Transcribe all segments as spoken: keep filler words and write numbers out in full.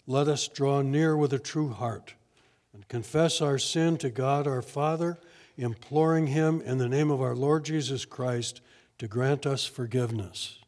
let us draw near with a true heart and confess our sin to God our Father, imploring him in the name of our Lord Jesus Christ to grant us forgiveness.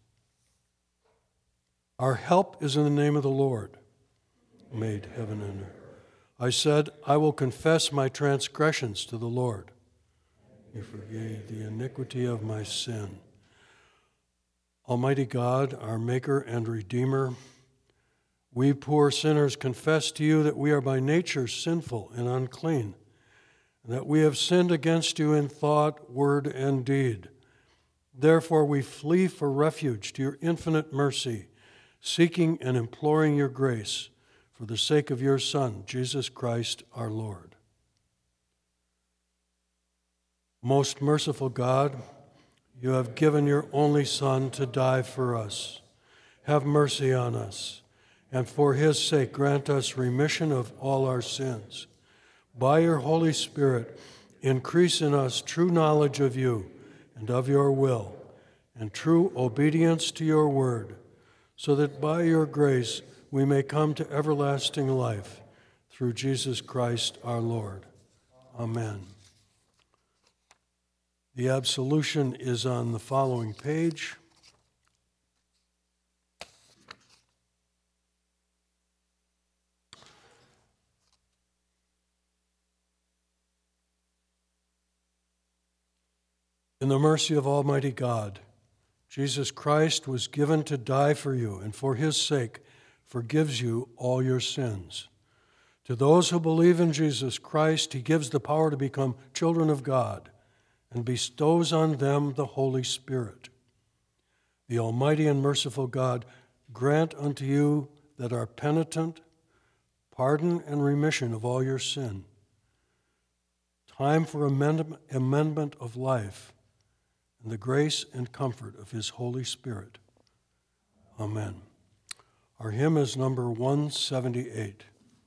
Our help is in the name of the Lord, who made heaven and earth. I said, I will confess my transgressions to the Lord. He forgave the iniquity of my sin. Almighty God, our Maker and Redeemer, we poor sinners confess to you that we are by nature sinful and unclean, and that we have sinned against you in thought, word, and deed. Therefore we flee for refuge to your infinite mercy, seeking and imploring your grace for the sake of your Son, Jesus Christ our Lord. Most merciful God, you have given your only Son to die for us. Have mercy on us, and for his sake grant us remission of all our sins. By your Holy Spirit, increase in us true knowledge of you and of your will, and true obedience to your word, so that by your grace we may come to everlasting life through Jesus Christ our Lord. Amen. The absolution is on the following page. In the mercy of Almighty God, Jesus Christ was given to die for you, and for his sake forgives you all your sins. To those who believe in Jesus Christ, he gives the power to become children of God and bestows on them the Holy Spirit. The Almighty and merciful God grant unto you that are penitent pardon and remission of all your sin, time for amend- amendment of life, and the grace and comfort of his Holy Spirit. Amen. Our hymn is number one seventy-eight.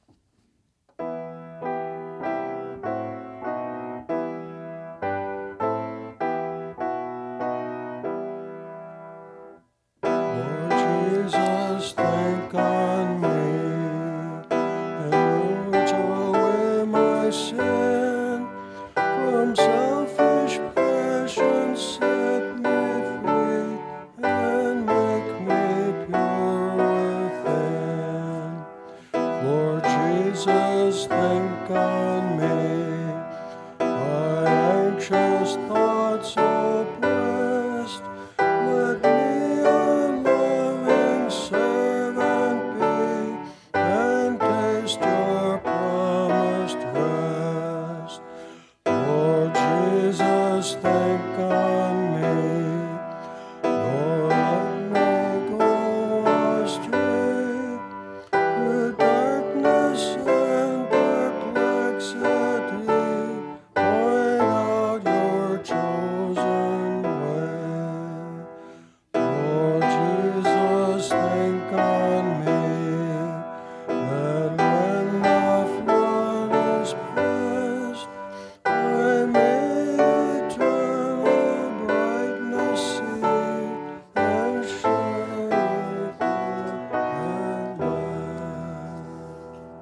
Lord Jesus, think on me, and urge away my sin. From selfish passion set me free, and make me pure within. Lord Jesus, think on me, my anxious thoughts oppressed. Let me a loving servant be, and taste your promised rest. Lord Jesus, think on me, nor let me go astray. Through darkness and perplexity, point out your chosen way. Lord Jesus, think on me, that when the flood is past, I may eternal brightness see, and share with you at last.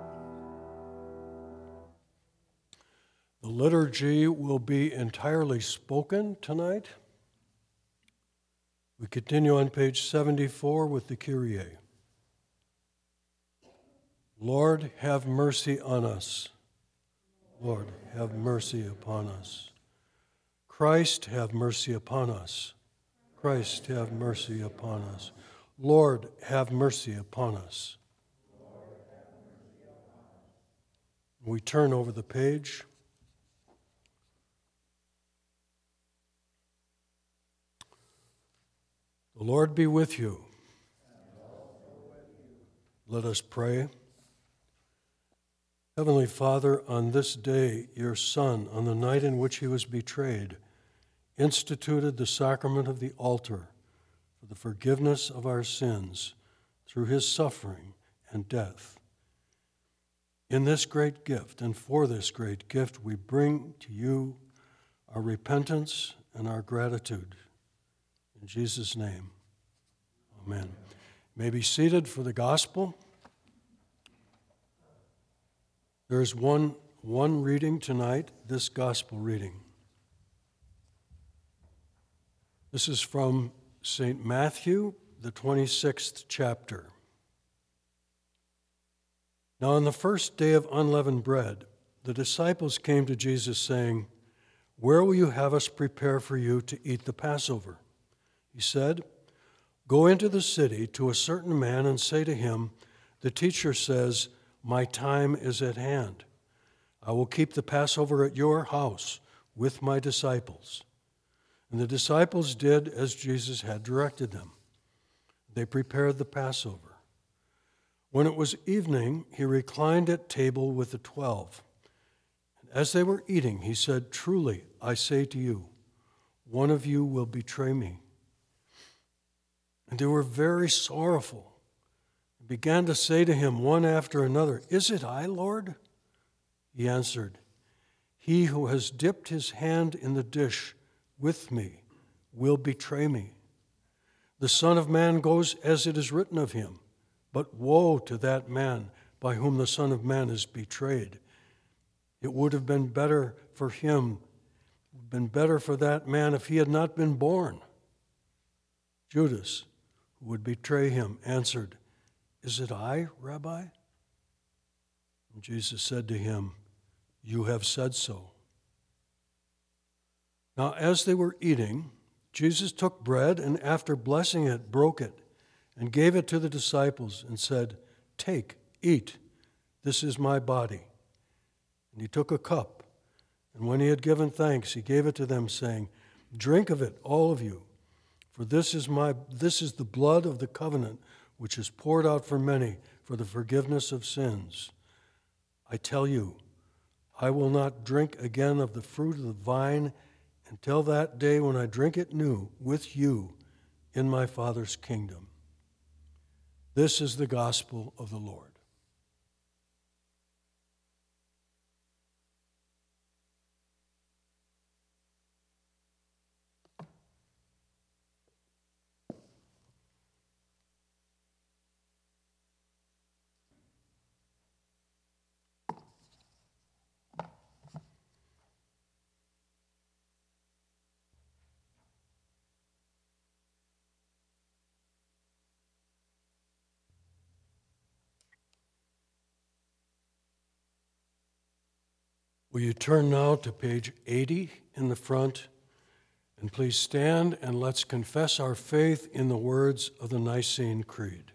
The liturgy will be entirely spoken tonight. We continue on page seventy-four with the Kyrie. Lord, have mercy on us. Lord, have mercy upon us. Christ, have mercy upon us. Christ, have mercy upon us. Lord, have mercy upon us. We turn over the page. The Lord be with you. Let us pray. Heavenly Father, on this day, your Son, on the night in which he was betrayed, instituted the sacrament of the altar for the forgiveness of our sins through his suffering and death. In this great gift, and for this great gift, we bring to you our repentance and our gratitude. In Jesus' name, amen. You may be seated for the gospel. There's one, one reading tonight, this gospel reading. This is from Saint Matthew, the twenty-sixth chapter. Now on the first day of unleavened bread, the disciples came to Jesus saying, "Where will you have us prepare for you to eat the Passover?" He said, "Go into the city to a certain man and say to him, 'The teacher says, my time is at hand. I will keep the Passover at your house with my disciples.' And the disciples did as Jesus had directed them. They prepared the Passover. When it was evening, he reclined at table with the twelve. And as they were eating, he said, 'Truly, I say to you, one of you will betray me.' And they were very sorrowful and began to say to him one after another, 'Is it I, Lord?' He answered, 'He who has dipped his hand in the dish with me will betray me. The Son of Man goes as it is written of him, but woe to that man by whom the Son of Man is betrayed. It would have been better for him, been better for that man if he had not been born.' Judas, who would betray him, answered, 'Is it I, Rabbi?' And Jesus said to him, 'You have said so.' Now as they were eating, Jesus took bread and after blessing it, broke it and gave it to the disciples and said, 'Take, eat, this is my body.' And he took a cup, and when he had given thanks, he gave it to them, saying, 'Drink of it, all of you, for this is my this is the blood of the covenant, which is poured out for many for the forgiveness of sins. I tell you, I will not drink again of the fruit of the vine until that day when I drink it new with you in my Father's kingdom.' This is the gospel of the Lord." Will you turn now to page eighty in the front, and please stand and let's confess our faith in the words of the Nicene Creed.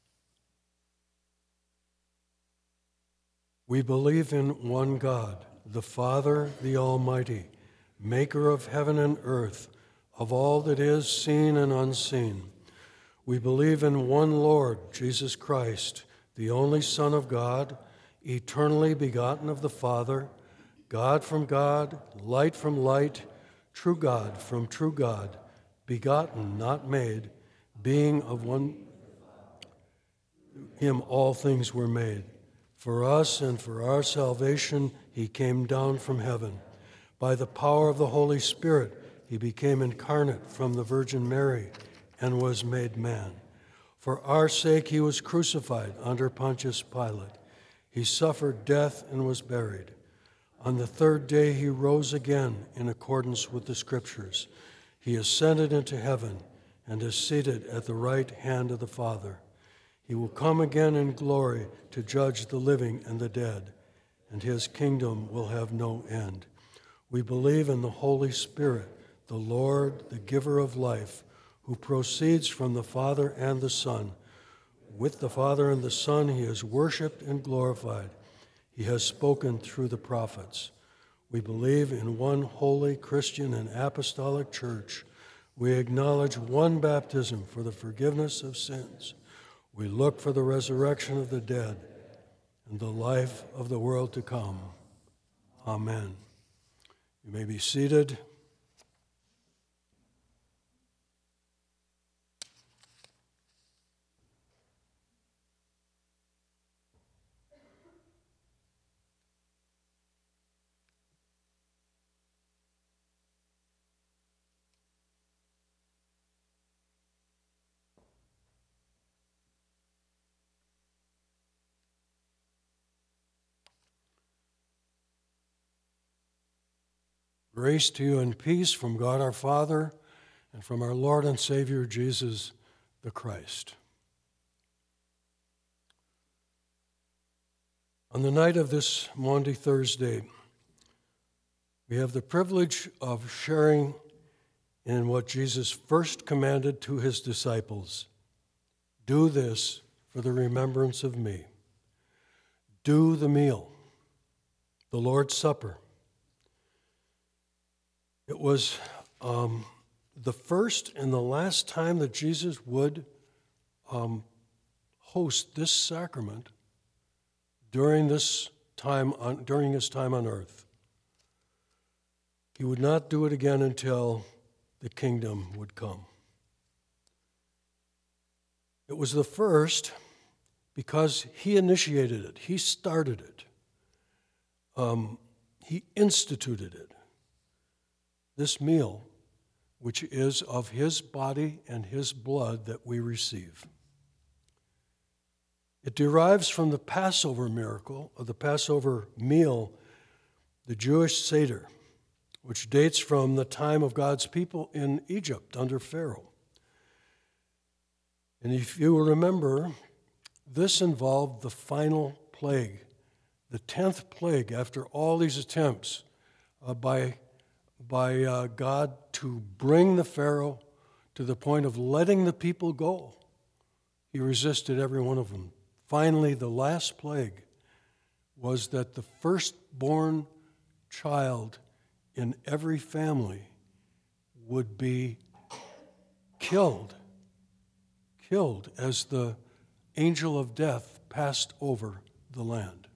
We believe in one God, the Father, the Almighty, maker of heaven and earth, of all that is seen and unseen. We believe in one Lord, Jesus Christ, the only Son of God, eternally begotten of the Father, God from God, light from light, true God from true God, begotten, not made, being of one. Him all things were made. For us and for our salvation he came down from heaven. By the power of the Holy Spirit he became incarnate from the Virgin Mary and was made man. For our sake he was crucified under Pontius Pilate. He suffered death and was buried. On the third day he rose again in accordance with the Scriptures. He ascended into heaven and is seated at the right hand of the Father. He will come again in glory to judge the living and the dead, and his kingdom will have no end. We believe in the Holy Spirit, the Lord, the giver of life, who proceeds from the Father and the Son. With the Father and the Son he is worshiped and glorified. He has spoken through the prophets. We believe in one holy Christian and apostolic church. We acknowledge one baptism for the forgiveness of sins. We look for the resurrection of the dead and the life of the world to come. Amen. You may be seated. Grace to you and peace from God our Father and from our Lord and Savior Jesus the Christ. On the night of this Maundy Thursday, we have the privilege of sharing in what Jesus first commanded to his disciples. Do this for the remembrance of me. Do the meal, the Lord's Supper. It was um, the first and the last time that Jesus would um, host this sacrament during this time on, during his time on earth. He would not do it again until the kingdom would come. It was the first because he initiated it. He started it. Um, he instituted it. This meal, which is of his body and his blood that we receive. It derives from the Passover miracle, or the Passover meal, the Jewish Seder, which dates from the time of God's people in Egypt under Pharaoh. And if you remember, this involved the final plague, the tenth plague after all these attempts uh, by, by uh, God to bring the Pharaoh to the point of letting the people go. He resisted every one of them. Finally, the last plague was that the firstborn child in every family would be killed, killed as the angel of death passed over the land.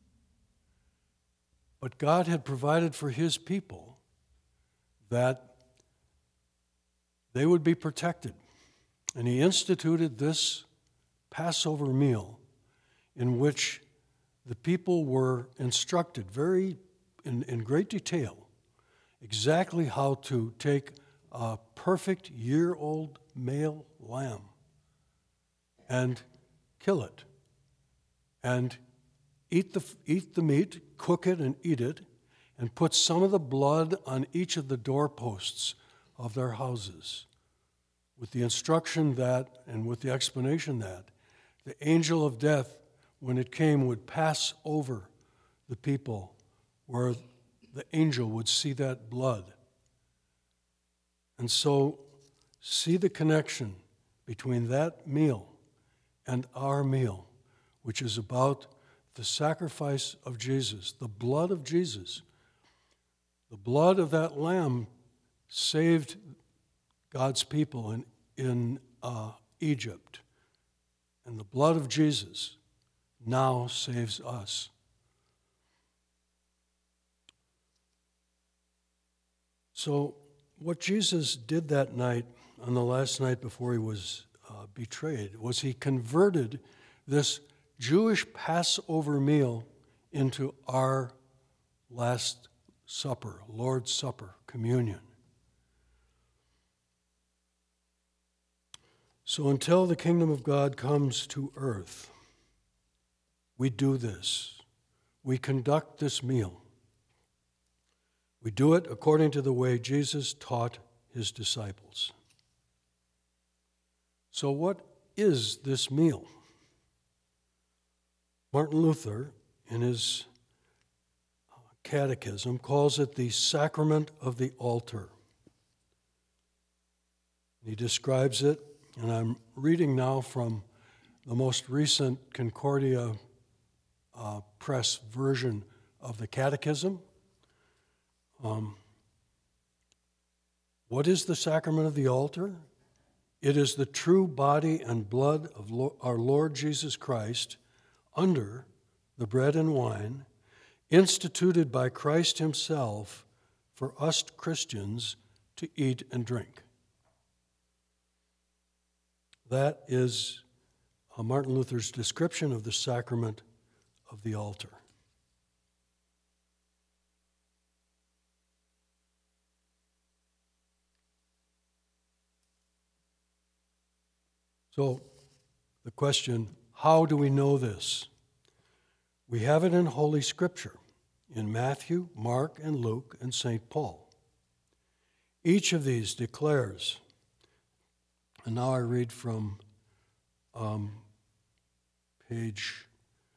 But God had provided for his people that they would be protected. And he instituted this Passover meal in which the people were instructed very in, in great detail exactly how to take a perfect year-old male lamb and kill it and eat the, eat the meat, cook it and eat it, and put some of the blood on each of the doorposts of their houses with the instruction that, and with the explanation that, the angel of death, when it came, would pass over the people where the angel would see that blood. And so, see the connection between that meal and our meal, which is about the sacrifice of Jesus, the blood of Jesus. The blood of that lamb saved God's people in, in uh, Egypt. And the blood of Jesus now saves us. So what Jesus did that night, on the last night before he was uh, betrayed, was he converted this Jewish Passover meal into our Last Supper, Lord's Supper, communion. So until the kingdom of God comes to earth, we do this. We conduct this meal. We do it according to the way Jesus taught his disciples. So what is this meal? Martin Luther, in his catechism, calls it the sacrament of the altar. He describes it, and I'm reading now from the most recent Concordia uh, Press version of the catechism. Um, what is the sacrament of the altar? It is the true body and blood of Lo- our Lord Jesus Christ under the bread and wine, instituted by Christ himself for us Christians to eat and drink. That is uh, Martin Luther's description of the sacrament of the altar. So, the question, how do we know this? We have it in Holy Scripture, in Matthew, Mark, and Luke, and Saint Paul. Each of these declares, and now I read from um, page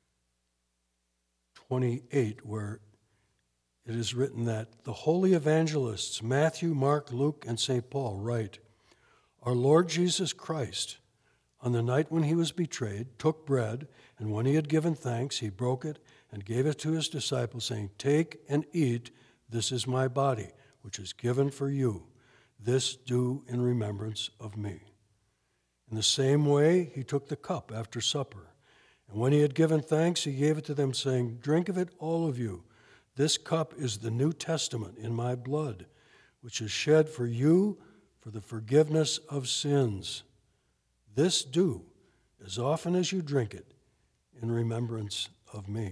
twenty-eight, where it is written that the holy evangelists Matthew, Mark, Luke, and Saint Paul write, "Our Lord Jesus Christ, on the night when he was betrayed, took bread, and when he had given thanks, he broke it and gave it to his disciples, saying, 'Take and eat, this is my body, which is given for you. This do in remembrance of me.' In the same way, he took the cup after supper, and when he had given thanks, he gave it to them, saying, 'Drink of it, all of you. This cup is the New Testament in my blood, which is shed for you for the forgiveness of sins. This do as often as you drink it in remembrance of me.'"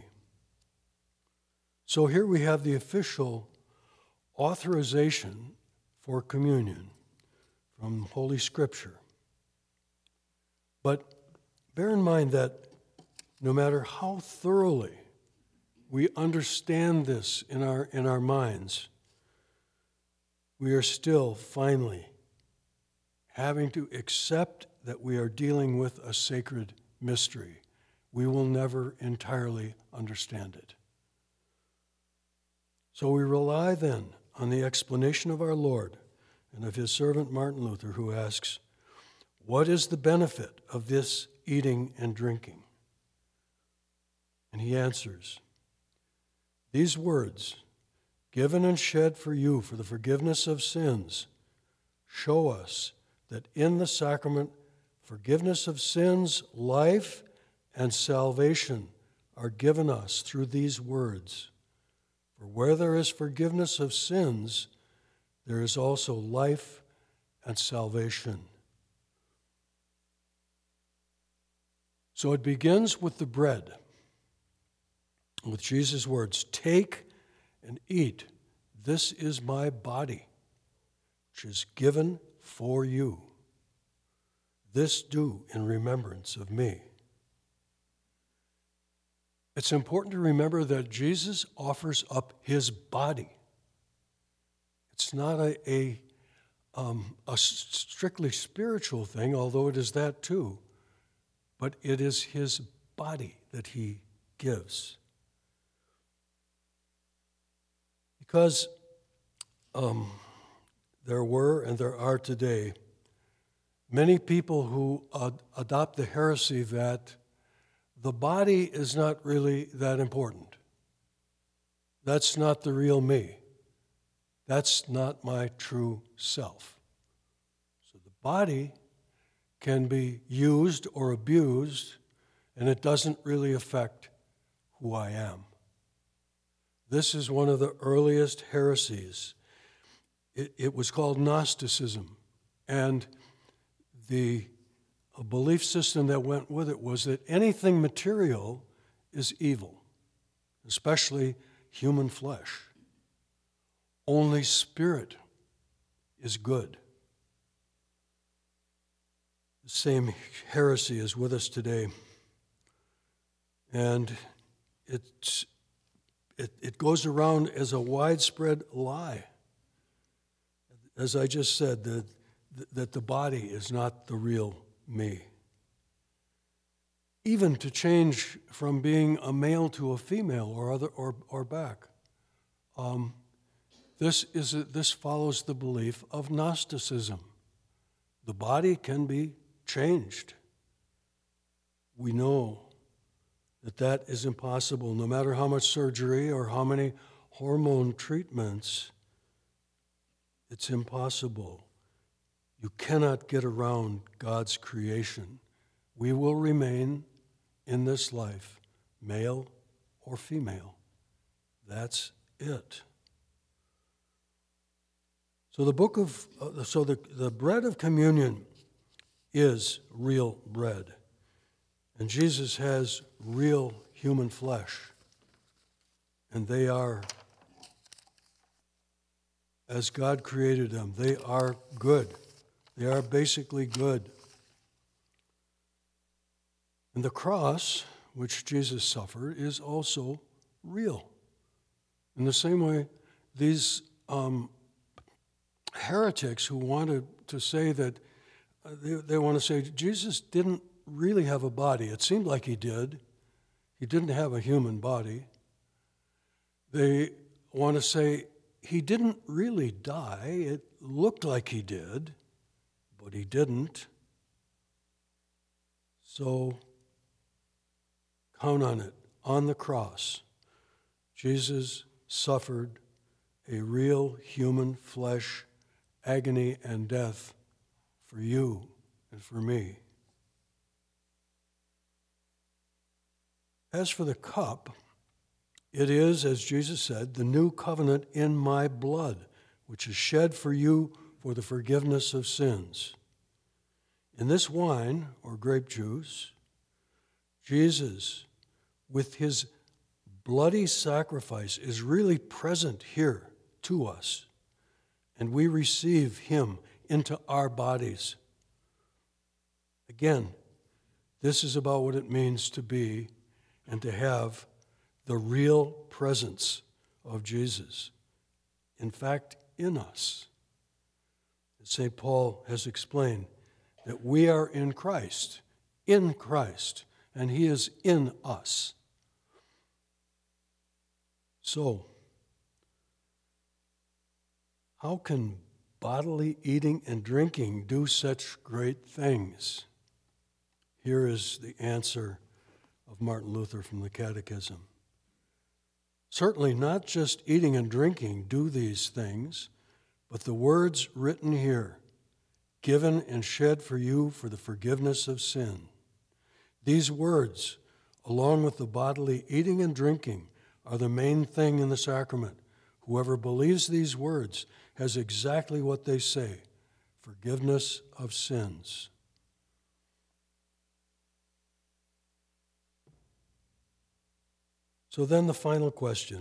So here we have the official authorization for communion from Holy Scripture. But bear in mind that no matter how thoroughly we understand this in our, in our minds, we are still finally having to accept that we are dealing with a sacred mystery. We will never entirely understand it. So we rely then on the explanation of our Lord and of his servant Martin Luther, who asks, "What is the benefit of this eating and drinking?" And he answers, "These words, 'given and shed for you for the forgiveness of sins,' show us that in the sacrament, forgiveness of sins, life, and salvation are given us through these words. For where there is forgiveness of sins, there is also life and salvation." So it begins with the bread, with Jesus' words, "Take and eat. This is my body, which is given for you. This do in remembrance of me." It's important to remember that Jesus offers up his body. It's not a, a, um, a strictly spiritual thing, although it is that too, but it is his body that he gives. Because um, there were and there are today many people who ad- adopt the heresy that the body is not really that important. That's not the real me. That's not my true self. So the body can be used or abused, and it doesn't really affect who I am. This is one of the earliest heresies. It, it was called Gnosticism, and the a belief system that went with it was that anything material is evil, especially human flesh. Only spirit is good. The same heresy is with us today. And it's, it, it goes around as a widespread lie. As I just said, that, that the body is not the real me. Even to change from being a male to a female or other or, or back. Um, this is a, this follows the belief of Gnosticism. The body can be changed. We know that that is impossible, no matter how much surgery or how many hormone treatments. It's impossible. You cannot get around God's creation. We will remain in this life, male or female. That's it. So the book of, uh, so the, the bread of communion is real bread. And Jesus has real human flesh. And they are, as God created them, they are good. They are basically good. And the cross, which Jesus suffered, is also real. In the same way, these um, heretics who wanted to say that, uh, they, they want to say Jesus didn't really have a body. It seemed like he did. He didn't have a human body. They want to say he didn't really die. It looked like he did, but he didn't. So count on it. On the cross, Jesus suffered a real human flesh agony and death for you and for me. As for the cup, it is, as Jesus said, the new covenant in my blood, which is shed for you for the forgiveness of sins. In this wine, or grape juice, Jesus, with his bloody sacrifice, is really present here to us, and we receive him into our bodies. Again, this is about what it means to be and to have the real presence of Jesus, in fact, in us. As Saint Paul has explained, that we are in Christ, in Christ, and he is in us. So, how can bodily eating and drinking do such great things? Here is the answer of Martin Luther from the Catechism. Certainly not just eating and drinking do these things, but the words written here, given and shed for you for the forgiveness of sin. These words, along with the bodily eating and drinking, are the main thing in the sacrament. Whoever believes these words has exactly what they say, forgiveness of sins. So then the final question: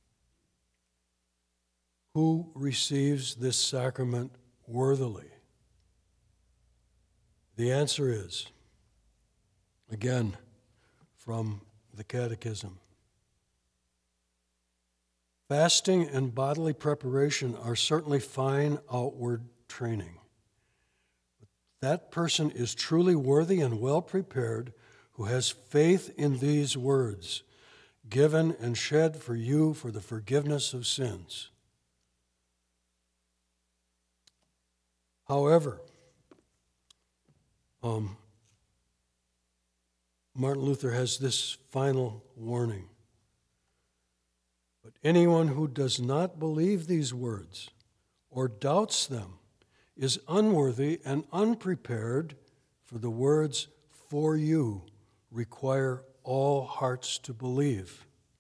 who receives this sacrament worthily? The answer is, again, from the Catechism, fasting and bodily preparation are certainly fine outward training. But that person is truly worthy and well prepared who has faith in these words, given and shed for you for the forgiveness of sins. However, um, Martin Luther has this final warning. But anyone who does not believe these words or doubts them is unworthy and unprepared, for the words "for you" require all hearts to believe.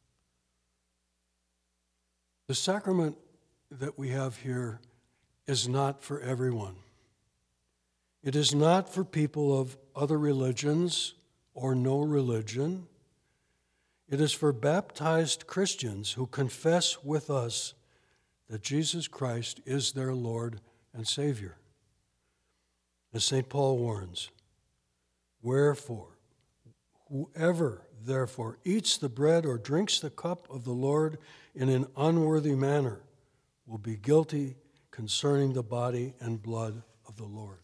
The sacrament that we have here is not for everyone. It is not for people of other religions or no religion. It is for baptized Christians who confess with us that Jesus Christ is their Lord and Savior. As Saint Paul warns, wherefore, whoever therefore eats the bread or drinks the cup of the Lord in an unworthy manner will be guilty concerning the body and blood of the Lord.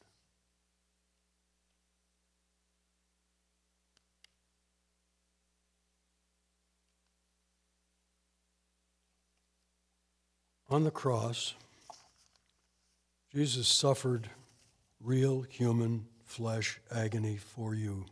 On the cross, Jesus suffered real human flesh agony for you.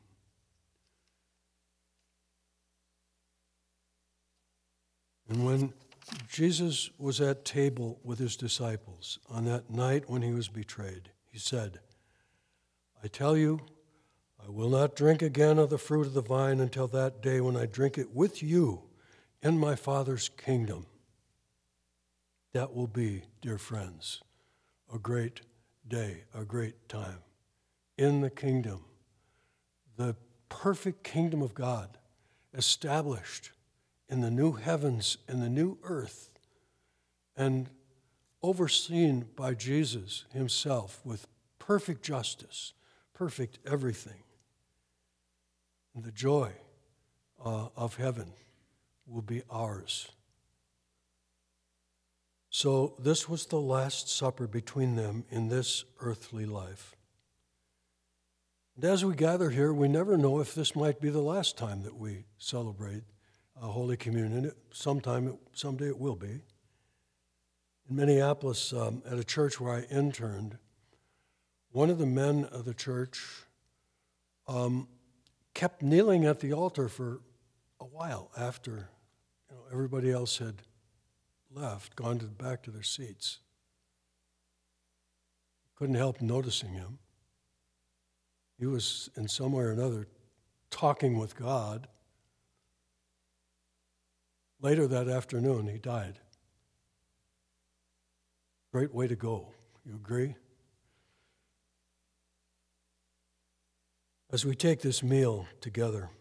And when Jesus was at table with his disciples on that night when he was betrayed, he said, I tell you, I will not drink again of the fruit of the vine until that day when I drink it with you in my Father's kingdom. That will be, dear friends, a great day, a great time. In the kingdom, the perfect kingdom of God, established in the new heavens and the new earth, and overseen by Jesus himself with perfect justice, perfect everything. And the joy uh, of heaven will be ours. So this was the last supper between them in this earthly life. And as we gather here, we never know if this might be the last time that we celebrate uh, Holy Communion. Sometime, it, someday it will be. In Minneapolis, um, at a church where I interned, one of the men of the church um, kept kneeling at the altar for a while after you know, everybody else had left, gone to, back to their seats. Couldn't help noticing him. He was, in some way or another, talking with God. Later that afternoon, he died. Great way to go. You agree? As we take this meal together,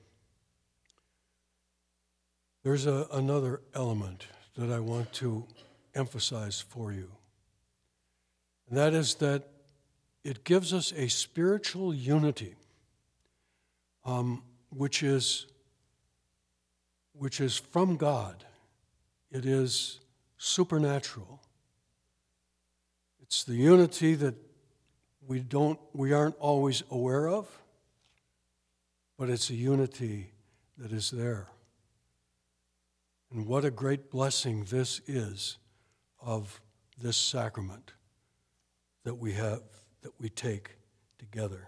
there's a, another element that I want to emphasize for you. And that is that it gives us a spiritual unity, um, which is, which is from God. It is supernatural. It's the unity that we don't, we aren't always aware of, but it's a unity that is there. And what a great blessing this is of this sacrament that we have, that we take together.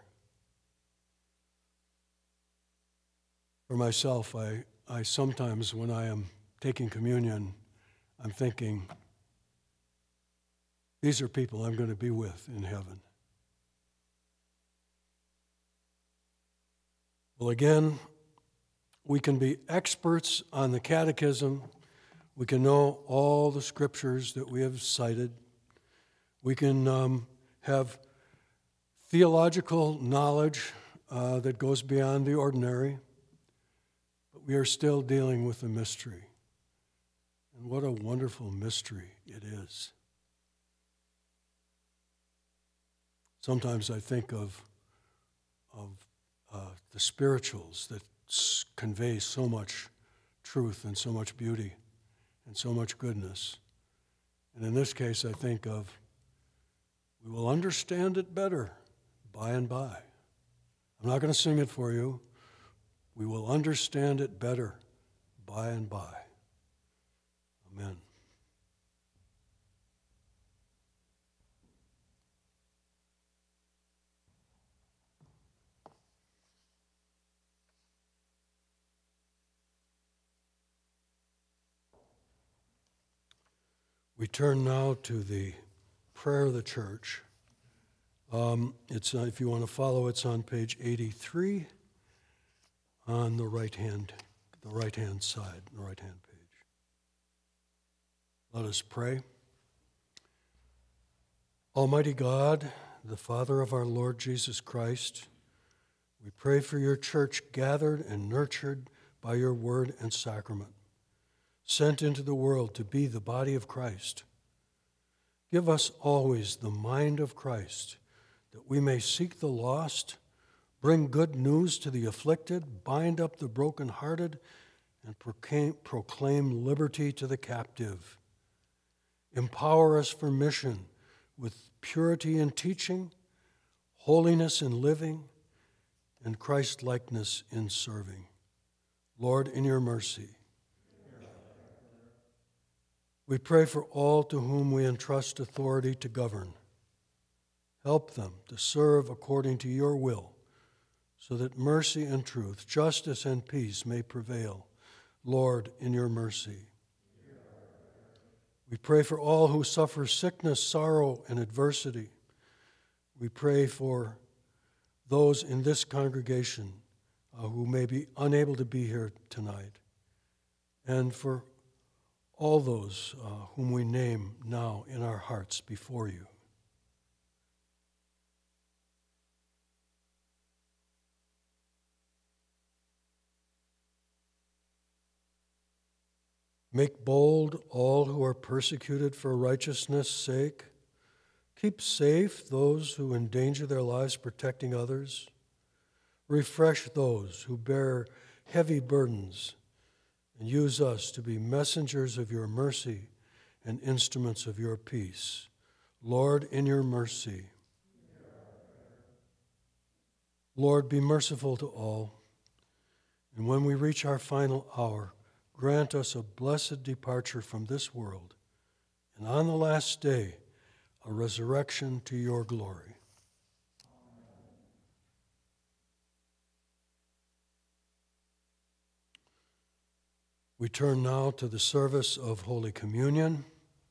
For myself, I, I sometimes, when I am taking communion, I'm thinking, these are people I'm going to be with in heaven. Well, again, we can be experts on the catechism. We can know all the scriptures that we have cited. We can um, have theological knowledge uh, that goes beyond the ordinary. But we are still dealing with a mystery. And what a wonderful mystery it is. Sometimes I think of, of uh, the spirituals that convey so much truth and so much beauty and so much goodness. And in this case, I think of, we will understand it better by and by. I'm not going to sing it for you. We will understand it better by and by. Amen. We turn now to the prayer of the church. Um, it's uh, if you want to follow, it's on page eighty-three on the right hand, the right hand side, the right hand page. Let us pray. Almighty God, the Father of our Lord Jesus Christ, we pray for your church gathered and nurtured by your word and sacrament, sent into the world to be the body of Christ. Give us always the mind of Christ, that we may seek the lost, bring good news to the afflicted, bind up the brokenhearted, and proclaim, proclaim liberty to the captive. Empower us for mission with purity in teaching, holiness in living, and Christ-likeness in serving. Lord, in your mercy, we pray for all to whom we entrust authority to govern. Help them to serve according to your will, so that mercy and truth, justice and peace may prevail. Lord, in your mercy. We pray for all who suffer sickness, sorrow, and adversity. We pray for those in this congregation uh, who may be unable to be here tonight, and for all those uh, whom we name now in our hearts before you. Make bold all who are persecuted for righteousness' sake. Keep safe those who endanger their lives protecting others. Refresh those who bear heavy burdens, and use us to be messengers of your mercy and instruments of your peace. Lord, in your mercy. Lord, be merciful to all. And when we reach our final hour, grant us a blessed departure from this world, and on the last day, a resurrection to your glory. We turn now to the service of Holy Communion.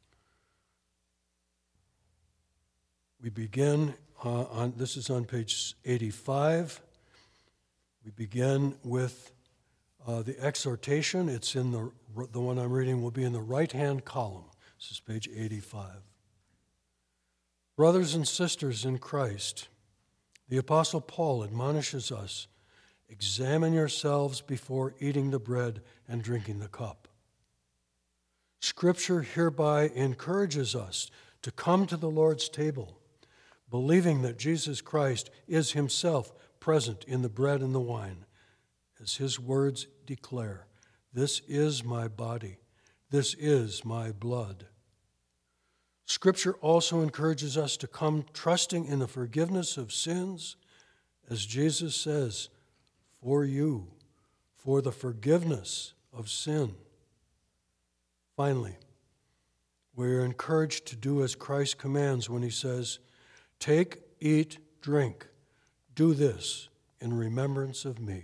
We begin uh, on, this is on page eighty-five. We begin with uh, the exhortation. It's in the, the one I'm reading will be in the right-hand column. This is page eighty-five. Brothers and sisters in Christ, the Apostle Paul admonishes us, examine yourselves before eating the bread and drinking the cup. Scripture hereby encourages us to come to the Lord's table, believing that Jesus Christ is himself present in the bread and the wine, as his words declare, "This is my body, this is my blood." Scripture also encourages us to come trusting in the forgiveness of sins, as Jesus says, "For you, for the forgiveness of sin." Finally, we are encouraged to do as Christ commands when he says, "Take, eat, drink. Do this in remembrance of me."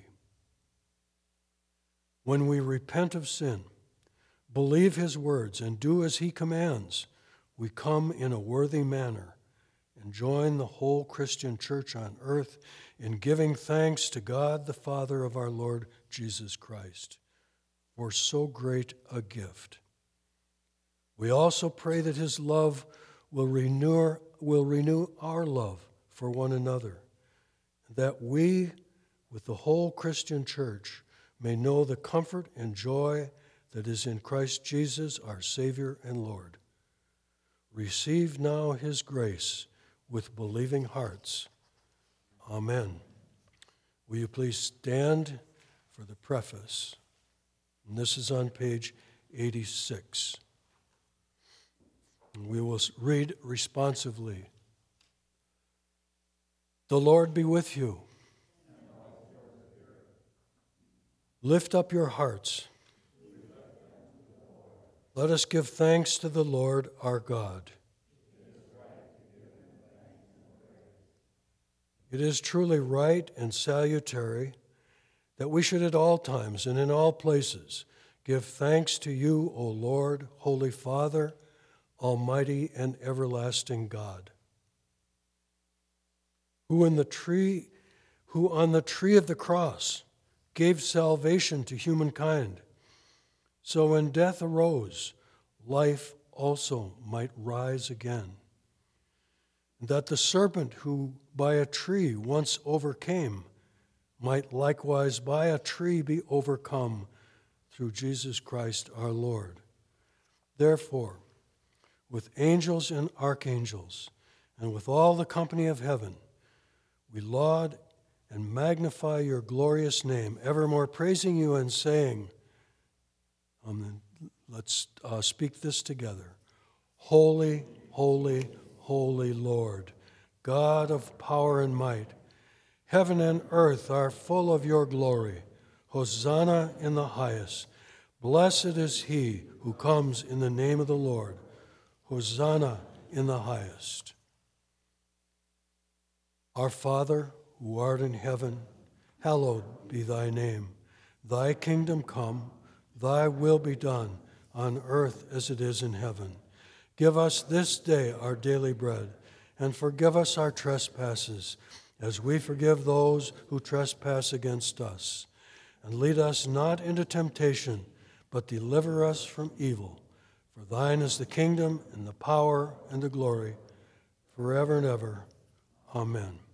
When we repent of sin, believe his words, and do as he commands, we come in a worthy manner and join the whole Christian church on earth in giving thanks to God the Father of our Lord Jesus Christ for so great a gift. We also pray that his love will renew, will renew our love for one another, that we, with the whole Christian church, may know the comfort and joy that is in Christ Jesus, our Savior and Lord. Receive now his grace with believing hearts. Amen. Will you please stand for the preface? And this is on page eighty-six. And we will read responsively. The Lord be with you. Lift up your hearts. Let us give thanks to the Lord our God. It is truly right and salutary that we should at all times and in all places give thanks to you, O Lord, Holy Father, Almighty and everlasting God, who in the tree, who on the tree of the cross gave salvation to humankind. So when death arose, life also might rise again. That the serpent who by a tree once overcame might likewise by a tree be overcome through Jesus Christ our Lord. Therefore, with angels and archangels, and with all the company of heaven, we laud and magnify your glorious name, evermore praising you and saying, um, let's uh, speak this together. Holy, holy, holy Lord, God of power and might, heaven and earth are full of your glory. Hosanna in the highest. Blessed is he who comes in the name of the Lord. Hosanna in the highest. Our Father, who art in heaven, hallowed be thy name. Thy kingdom come, thy will be done, on earth as it is in heaven. Give us this day our daily bread, and forgive us our trespasses, as we forgive those who trespass against us. And lead us not into temptation, but deliver us from evil. For thine is the kingdom, and the power, and the glory, forever and ever. Amen.